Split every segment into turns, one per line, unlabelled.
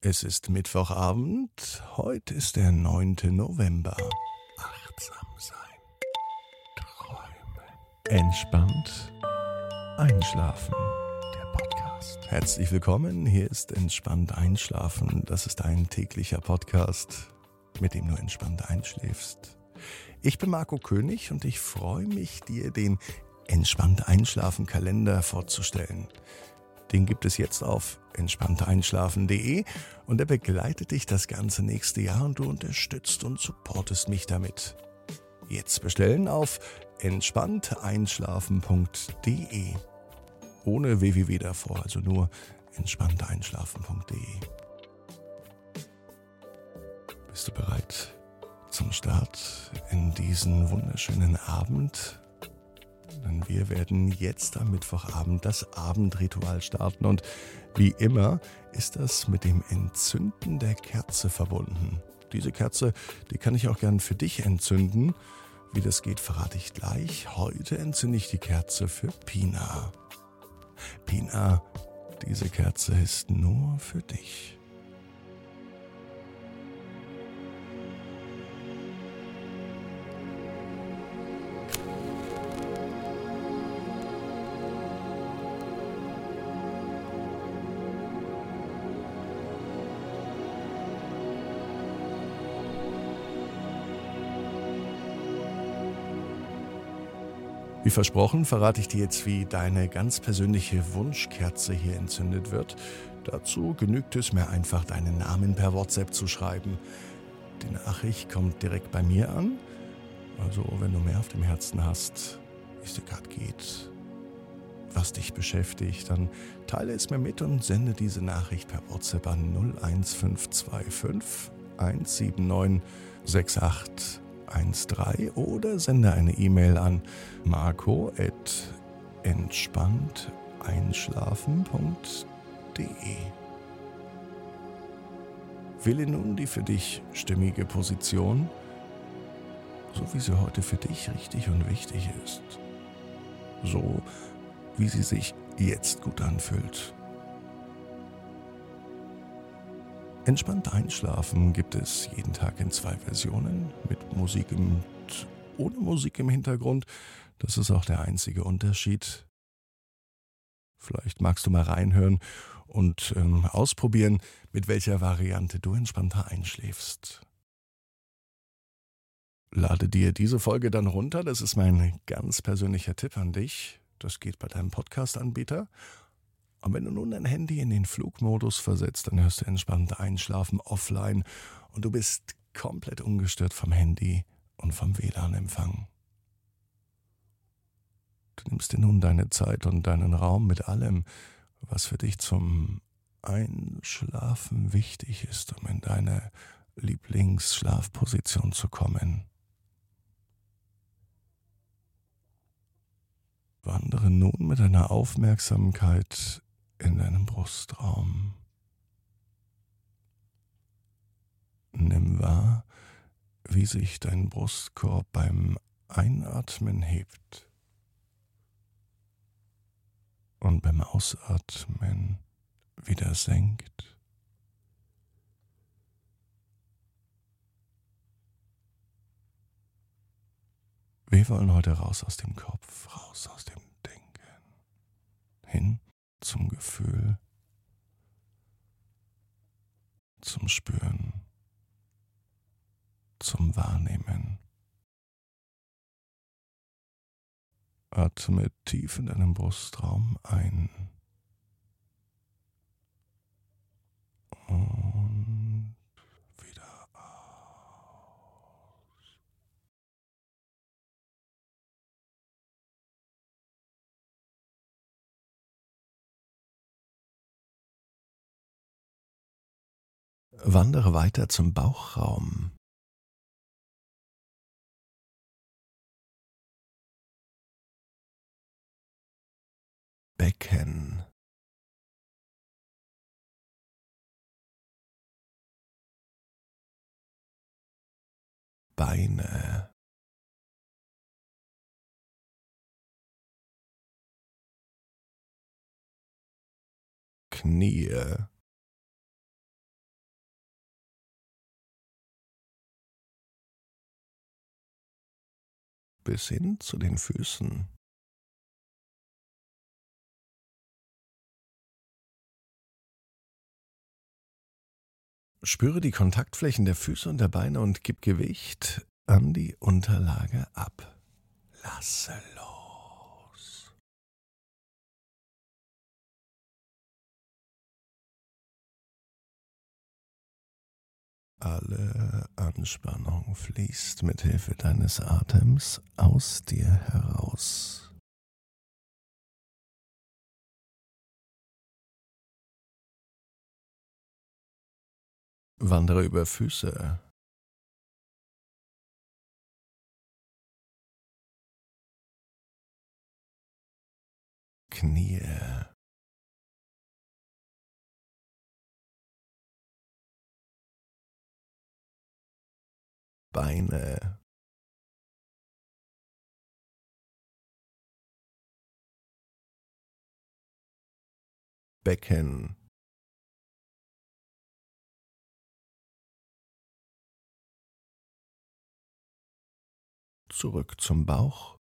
Es ist Mittwochabend, heute ist der 9. November. Achtsam sein, träumen, entspannt einschlafen. Der Podcast. Herzlich willkommen, hier ist Entspannt einschlafen. Das ist ein täglicher Podcast, mit dem du entspannt einschläfst. Ich bin Marco König und ich freue mich, dir den Entspannt einschlafen Kalender vorzustellen. Den gibt es jetzt auf entspannteinschlafen.de und er begleitet dich das ganze nächste Jahr und du unterstützt und supportest mich damit. Jetzt bestellen auf entspannteinschlafen.de. Ohne www davor, also nur entspannteinschlafen.de. Bist du bereit zum Start in diesen wunderschönen Abend? Denn wir werden jetzt am Mittwochabend das Abendritual starten und wie immer ist das mit dem Entzünden der Kerze verbunden. Diese Kerze, die kann ich auch gern für dich entzünden. Wie das geht, verrate ich gleich. Heute entzünde ich die Kerze für Pina. Pina, diese Kerze ist nur für dich. Wie versprochen, verrate ich dir jetzt, wie deine ganz persönliche Wunschkerze hier entzündet wird. Dazu genügt es mir einfach, deinen Namen per WhatsApp zu schreiben. Die Nachricht kommt direkt bei mir an. Also, wenn du mehr auf dem Herzen hast, wie es dir gerade geht, was dich beschäftigt, dann teile es mir mit und sende diese Nachricht per WhatsApp an 01525 179 6813 oder sende eine E-Mail an marco@entspannteinschlafen.de. Wähle nun die für dich stimmige Position, so wie sie heute für dich richtig und wichtig ist. So wie sie sich jetzt gut anfühlt. Entspannt einschlafen gibt es jeden Tag in 2 Versionen, mit Musik und ohne Musik im Hintergrund. Das ist auch der einzige Unterschied. Vielleicht magst du mal reinhören und ausprobieren, mit welcher Variante du entspannter einschläfst. Lade dir diese Folge dann runter, das ist mein ganz persönlicher Tipp an dich. Das geht bei deinem Podcast-Anbieter. Und wenn du nun dein Handy in den Flugmodus versetzt, dann hörst du entspannt einschlafen offline und du bist komplett ungestört vom Handy und vom WLAN-Empfang. Du nimmst dir nun deine Zeit und deinen Raum mit allem, was für dich zum Einschlafen wichtig ist, um in deine Lieblingsschlafposition zu kommen. Wandere nun mit deiner Aufmerksamkeit in deinem Brustraum. Nimm wahr, wie sich dein Brustkorb beim Einatmen hebt und beim Ausatmen wieder senkt. Wir wollen heute raus aus dem Kopf, raus aus dem Denken, hin zum Gefühl, zum Spüren, zum Wahrnehmen. Atme tief in deinem Brustraum ein und wieder aus. Wandere weiter zum Bauchraum. Becken, Beine, Knie, bis hin zu den Füßen. Spüre die Kontaktflächen der Füße und der Beine und gib Gewicht an die Unterlage ab. Lasse los. Alle Anspannung fließt mit Hilfe deines Atems aus dir heraus. Wandere über Füße, Knie, Beine, Becken, zurück zum Bauch.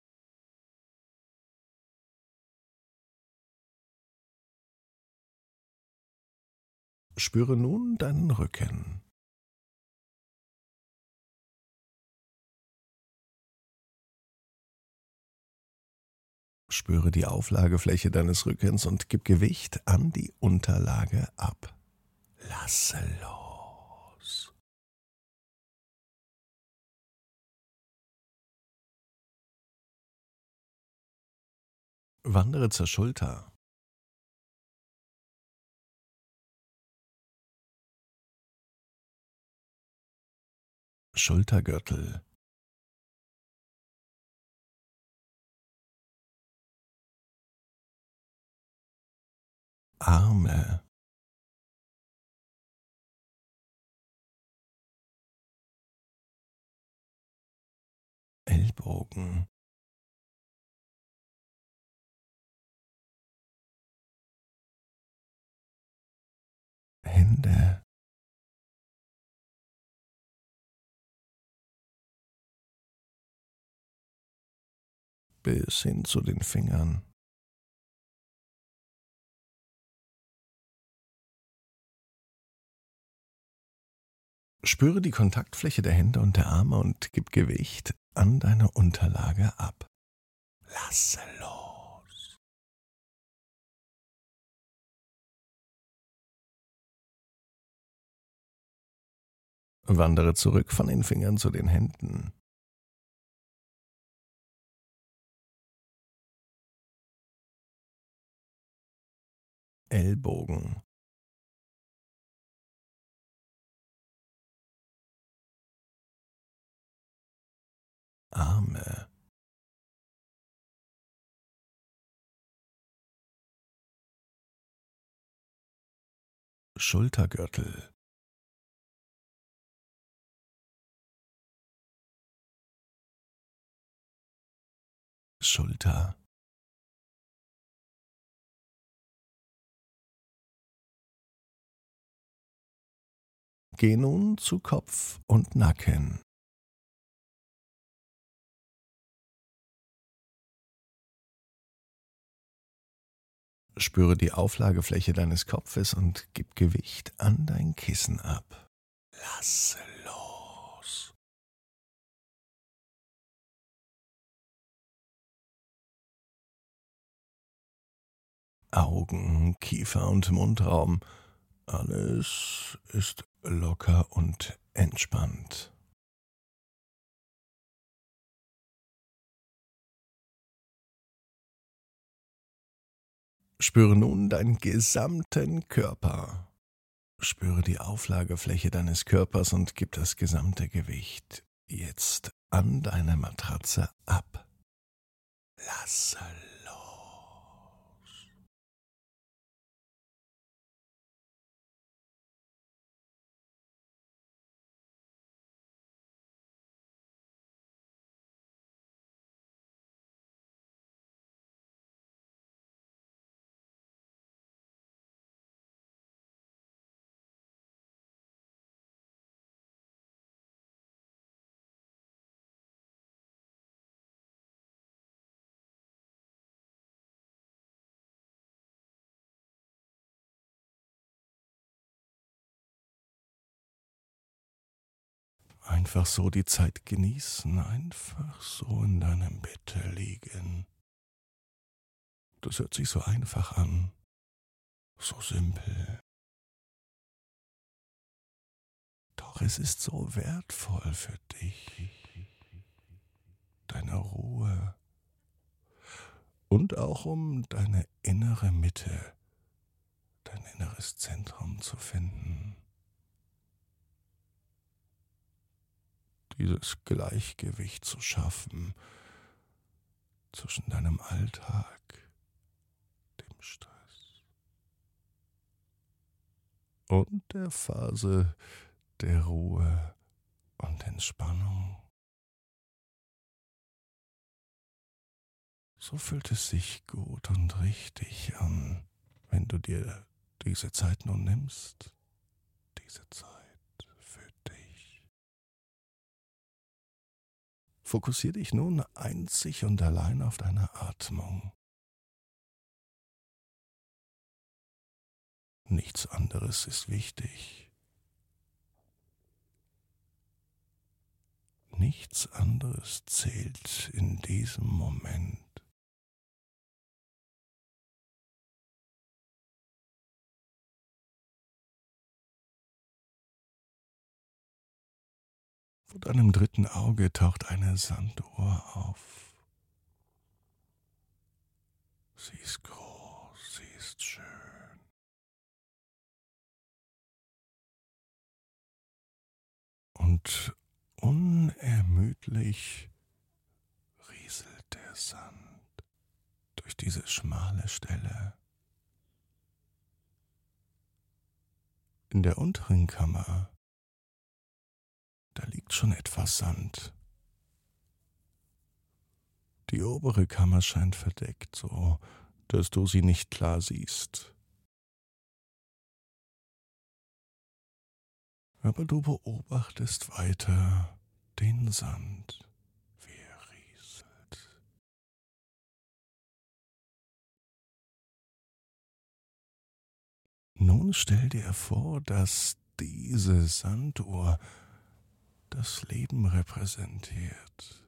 Spüre nun deinen Rücken. Spüre die Auflagefläche deines Rückens und gib Gewicht an die Unterlage ab. Lasse los. Wandere zur Schulter. Schultergürtel, Arme, Ellbogen, Hände, bis hin zu den Fingern. Spüre die Kontaktfläche der Hände und der Arme und gib Gewicht an deine Unterlage ab. Lasse los. Wandere zurück von den Fingern zu den Händen. Ellbogen, Arme, Schultergürtel, Schulter, geh nun zu Kopf und Nacken. Spüre die Auflagefläche deines Kopfes und gib Gewicht an dein Kissen ab. Lasse los. Augen, Kiefer und Mundraum. Alles ist locker und entspannt. Spüre nun deinen gesamten Körper. Spüre die Auflagefläche deines Körpers und gib das gesamte Gewicht jetzt an deine Matratze ab. Lasse Einfach so die Zeit genießen, einfach so in deinem Bette liegen. Das hört sich so einfach an, so simpel. Doch es ist so wertvoll für dich, deine Ruhe und auch um deine innere Mitte, dein inneres Zentrum zu finden. Dieses Gleichgewicht zu schaffen zwischen deinem Alltag, dem Stress und der Phase der Ruhe und Entspannung. So fühlt es sich gut und richtig an, wenn du dir diese Zeit nun nimmst, diese Zeit für dich. Fokussiere dich nun einzig und allein auf deine Atmung. Nichts anderes ist wichtig. Nichts anderes zählt in diesem Moment. Vor deinem dritten Auge taucht eine Sanduhr auf. Sie ist groß, sie ist schön. Und unermüdlich rieselt der Sand durch diese schmale Stelle. In der unteren Kammer, da liegt schon etwas Sand. Die obere Kammer scheint verdeckt, so dass du sie nicht klar siehst. Aber du beobachtest weiter den Sand, wie er rieselt. Nun stell dir vor, dass diese Sanduhr das Leben repräsentiert.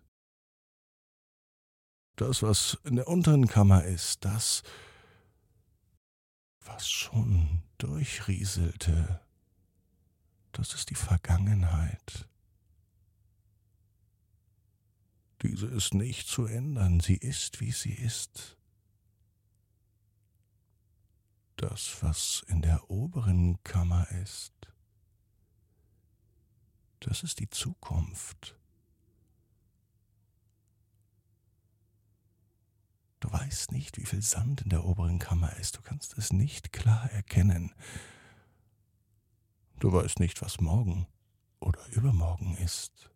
Das, was in der unteren Kammer ist, das, was schon durchrieselte, das ist die Vergangenheit. Diese ist nicht zu ändern, sie ist, wie sie ist. Das, was in der oberen Kammer ist, das ist die Zukunft. Du weißt nicht, wie viel Sand in der oberen Kammer ist. Du kannst es nicht klar erkennen. Du weißt nicht, was morgen oder übermorgen ist.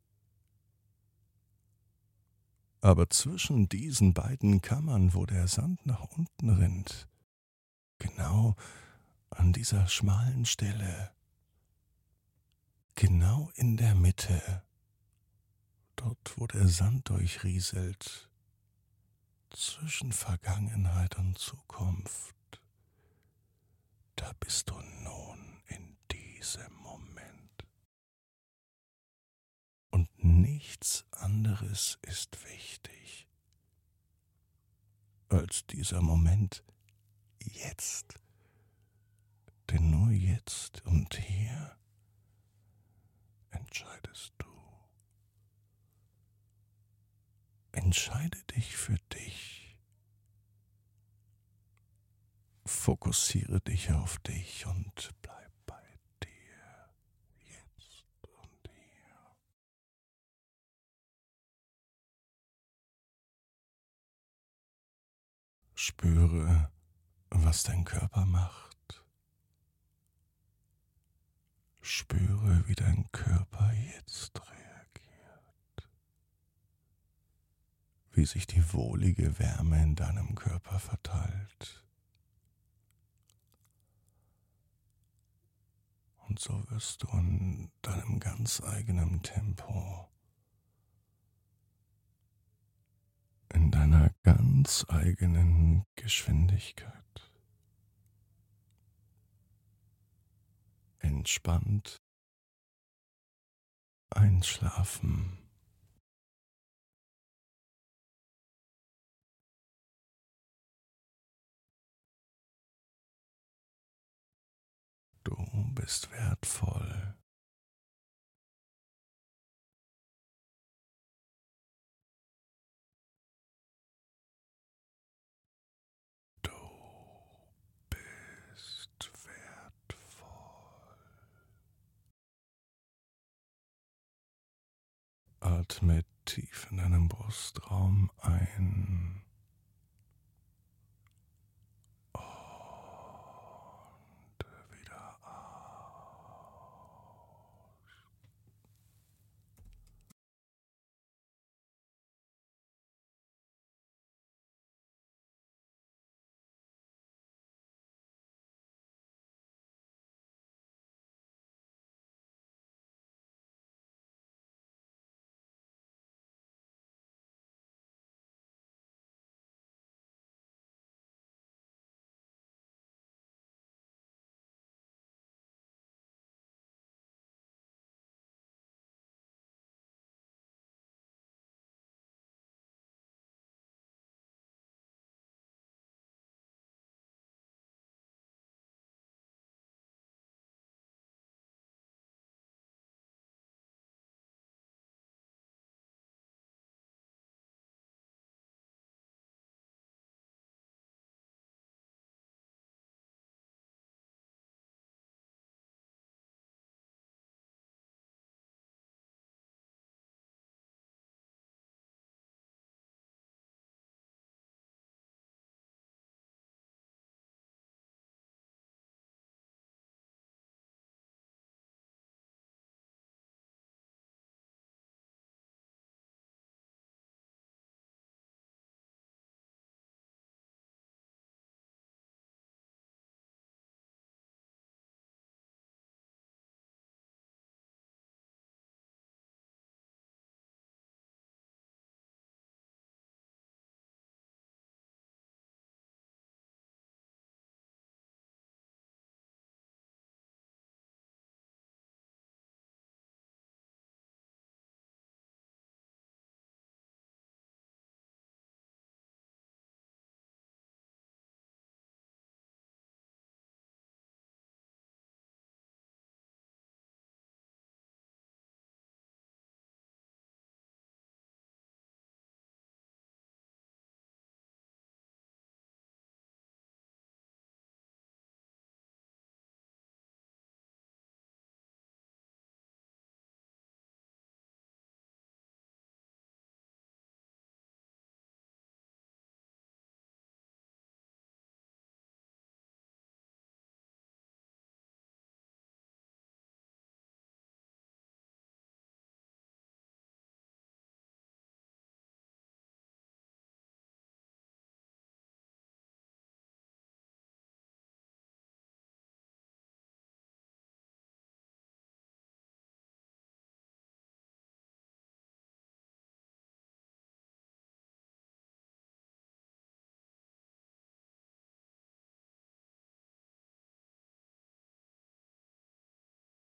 Aber zwischen diesen beiden Kammern, wo der Sand nach unten rinnt, genau an dieser schmalen Stelle, genau in der Mitte, dort, wo der Sand durchrieselt, zwischen Vergangenheit und Zukunft, da bist du nun in diesem Moment. Und nichts anderes ist wichtig als dieser Moment jetzt. Denn nur jetzt und hier entscheidest du. Entscheide dich für dich. Fokussiere dich auf dich und bleib bei dir. Jetzt und hier. Spüre, was dein Körper macht. Spüre, wie dein Körper jetzt reagiert. Wie sich die wohlige Wärme in deinem Körper verteilt. Und so wirst du in deinem ganz eigenen Tempo, in deiner ganz eigenen Geschwindigkeit entspannt Einschlafen. Du bist wertvoll. Du bist wertvoll. Atme tief in deinem Brustraum ein